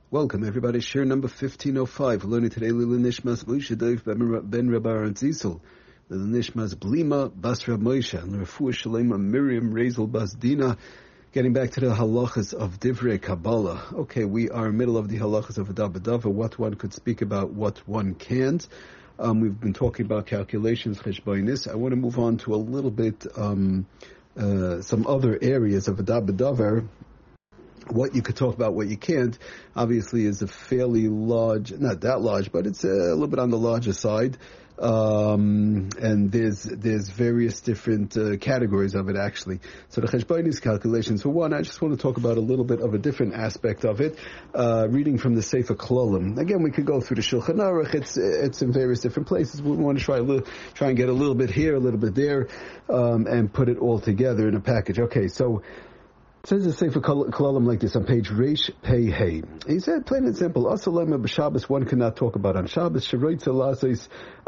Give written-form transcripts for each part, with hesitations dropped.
Welcome everybody, share number 1505. We're learning today Lila Nishmas Moshe Dov ben Rabbi Aaron Zisel, Lila Nishmas Blima Bas Rab Moshe, and Refuah Shalema Miriam Razel Bas Dina. Getting back to the halachas of Divrei Kabbalah. Okay, we are in the middle of the halachas of Adabadava, what one could speak about, what one can't. We've been talking about calculations, cheshbonis. I want to move on to a little bit some other areas of Adabadavar. What you could talk about, what you can't, obviously is a fairly large, not that large, but it's a little bit on the larger side. And there's various different categories of it actually. So the cheshbonis calculations, for one, I just want to talk about a little bit of a different aspect of it. Reading from the Sefer Klolim. Again, we could go through the Shulchan Aruch. It's in various different places. We want to try and get a little bit here, a little bit there, and put it all together in a package. Okay, so. It says the Sefer Klolim like this on page Reish Pei Hey. He said, plain and simple, Asalema b'Shabbos one cannot talk about on Shabbos. Sheroitza lasis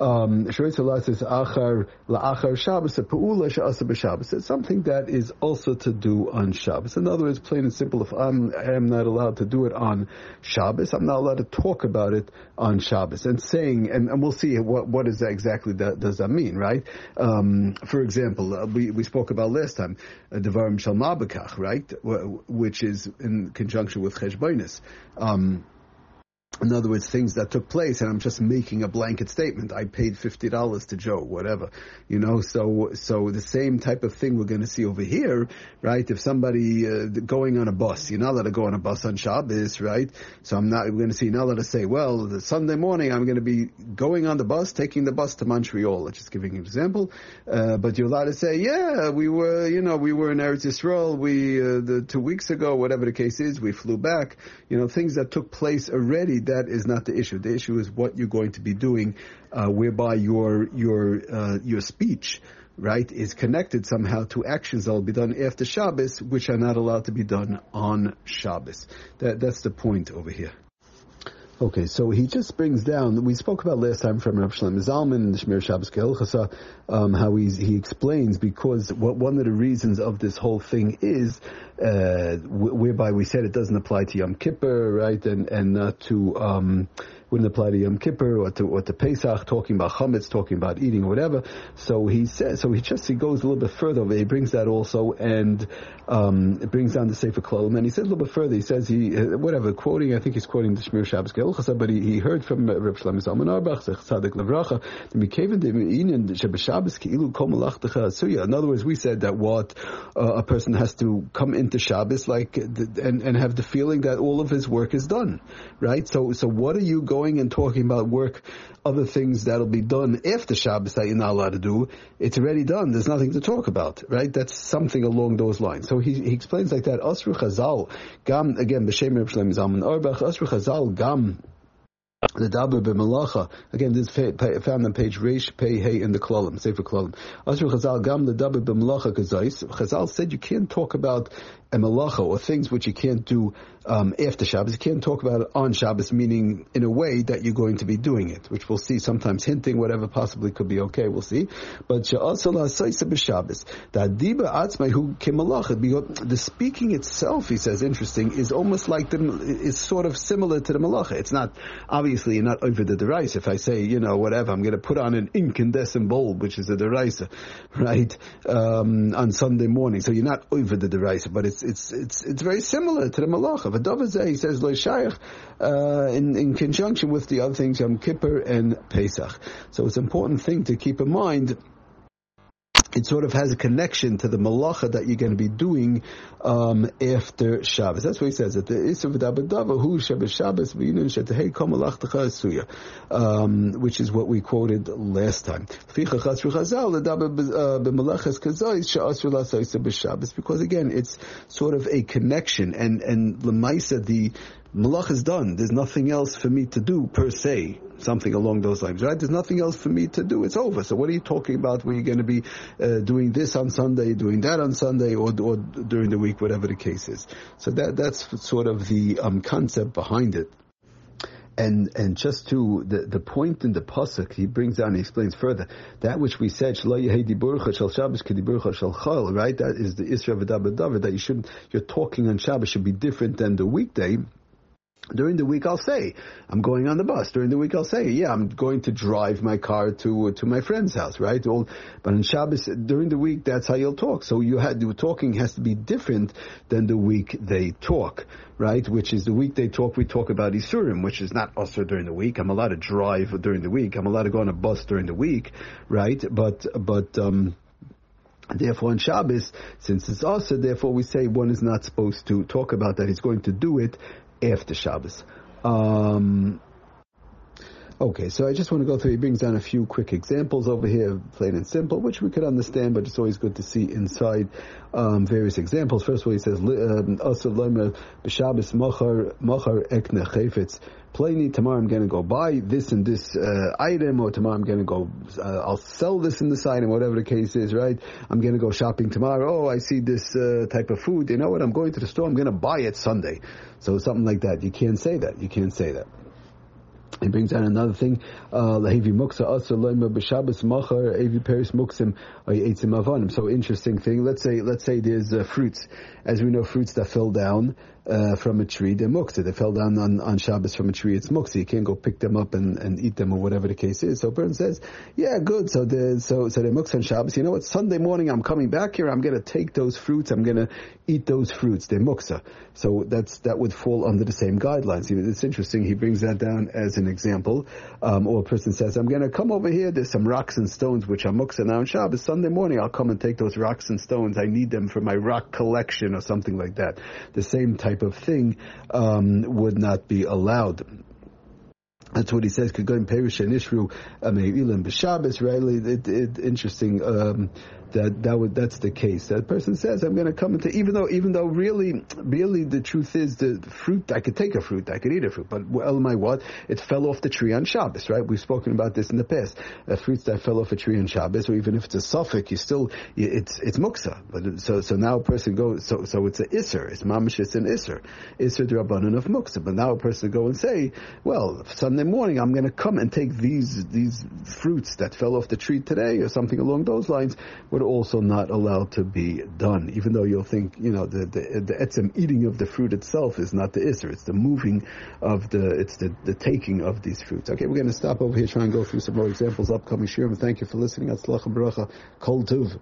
achar la'achar Shabbos a pe'ula she'asa b'Shabbos. It's something that is also to do on Shabbos. In other words, plain and simple, if I am not allowed to do it on Shabbos, I'm not allowed to talk about it on Shabbos. And saying, and we'll see what is that exactly does that mean, right? For example, we spoke about last time, Devarim shel Mabakach, right? Which is in conjunction with cheshbonis. In other words, things that took place, and I'm just making a blanket statement. I paid $50 to Joe, whatever, So the same type of thing we're going to see over here, right? If somebody going on a bus, you're not allowed to go on a bus on Shabbos, right? So we're going to see, you're not allowed to say, well, the Sunday morning I'm going to be going on the bus, taking the bus to Montreal. Just giving an example, but you're allowed to say, yeah, we were in Eretz Yisrael. 2 weeks ago, whatever the case is, we flew back. Things that took place already. That is not the issue. The issue is what you're going to be doing, whereby your speech, right, is connected somehow to actions that will be done after Shabbos, which are not allowed to be done on Shabbos. That's the point over here. Okay, so he just brings down, we spoke about last time from Rav Shlomo Zalman, the Shmir Shabbos Ke'ilchasa, how he explains, because one of the reasons of this whole thing is, whereby we said it doesn't apply to Yom Kippur, right, and not to, wouldn't apply to Yom Kippur or to Pesach, talking about chametz, talking about eating or whatever. So he goes a little bit further. He brings that also, and it brings down the Sefer Klolim. And he says a little bit further. He says quoting. I think he's quoting the Shmir Shabbos Ke'ilchasa, but he heard from Reb Shlomo Zalman Auerbach, Tzaddik Levracha, in other words, we said that what a person has to come into Shabbos and have the feeling that all of his work is done, right? So what are you going and talking about work, other things that'll be done after Shabbos that you're not allowed to do? It's already done. There's nothing to talk about, right? That's something along those lines. So he explains like that. Asru Chazal, Gam, again, B'Shem Reb Shlomo Zalman Auerbach, Asru Chazal, Gam, the Daber b'Melacha. Again, this is found on page Reish Pei Hey in the Klolim, Sefer Klolim. Asru Chazal Gam the Daber b'Melacha Kazais. Chazal said you can't talk about a melacha or things which you can't do after Shabbos. You can't talk about it on Shabbos, meaning in a way that you're going to be doing it, which we'll see. Sometimes hinting, whatever, possibly could be okay. We'll see. But b'Shabbos, the speaking itself, he says, interesting, is almost like is sort of similar to the melacha. It's not, obviously, you're not over the deraisa. If I say, whatever, I'm going to put on an incandescent bulb, which is a deraisa, right, on Sunday morning. So you're not over the deraisa, but it's very similar to the malacha. V'davazeh, he says, lo shayach, in conjunction with the other things, Yom Kippur and Pesach. So it's an important thing to keep in mind. It sort of has a connection to the malacha that you're going to be doing after Shabbos. That's what he says. That the Isav Dabadava Hu Shabbos Shabbos V'Yinin Shetahei Kol Malachtecha Asuya, which is what we quoted last time. Because again, it's sort of a connection, and Lemaisa, the malach is done. There's nothing else for me to do per se. Something along those lines, right? There's nothing else for me to do. It's over. So what are you talking about when you're going to be doing this on Sunday, doing that on Sunday, or during the week, whatever the case is? So that's sort of the concept behind it. And just to the point in the pasuk, he brings down, he explains further, that which we said, right? That is the Isra v'Dabadavar, that you're talking on Shabbos should be different than the weekday. During the week, I'll say, I'm going on the bus. During the week, I'll say, yeah, I'm going to drive my car to my friend's house, right? But on Shabbos, during the week, that's how you'll talk. So the talking has to be different than the week they talk, right? Which is the week they talk, we talk about Isurim, which is not usher during the week. I'm allowed to drive during the week. I'm allowed to go on a bus during the week, right? Therefore, on Shabbos, since it's usher, therefore we say one is not supposed to talk about that. He's going to do it after Shabbos. Okay, so I just want to go through, he brings down a few quick examples over here, plain and simple, which we could understand, but it's always good to see inside various examples. First of all, he says, B'Shabbos machar ekne chayfetz. Plainly, tomorrow I'm going to go buy this and this item, or tomorrow I'm going to go, I'll sell this and this item, whatever the case is, right? I'm going to go shopping tomorrow. Oh, I see this type of food. You know what? I'm going to the store. I'm going to buy it Sunday. So something like that. You can't say that. You can't say that. He brings out another thing. Lahevi muksa asur loimer b'Shabbos machar evi peris muksim eitzim avanim. So interesting thing. Let's say there's fruits. As we know, fruits that fell down from a tree, they're muksa. They fell down on Shabbos from a tree. It's muksa. You can't go pick them up and eat them or whatever the case is. So a person says, yeah, good. So they're muksa on Shabbos. You know what? Sunday morning I'm coming back here. I'm going to take those fruits. I'm going to eat those fruits. They're muksa. So that would fall under the same guidelines. It's interesting. He brings that down as an example. Or a person says, I'm going to come over here. There's some rocks and stones which are muksa now on Shabbos. Sunday morning I'll come and take those rocks and stones. I need them for my rock collection or something like that. The same type of thing would not be allowed. That's what he says. Could go in Perish and Ishru Ilim b'Shabbos. Right? Interesting. That's the case. That person says, I'm going to come into, even though really the truth is the fruit, I could take a fruit, I could eat a fruit, but what? It fell off the tree on Shabbos, right? We've spoken about this in the past. Fruits that fell off a tree on Shabbos, or even if it's a suffix, it's muksa. But so now a person goes, so it's an isser, it's mamish, it's an isser d'rabbanan of muksa. But now a person go and say, well, Sunday morning I'm going to come and take these fruits that fell off the tree today, or something along those lines, would also not allowed to be done, even though you'll think, the etzem eating of the fruit itself is not the isser, it's the moving of the taking of these fruits. Okay, we're going to stop over here, try and go through some more examples, upcoming shiurim. Thank you for listening. Atzlacha b'racha, kol tuv.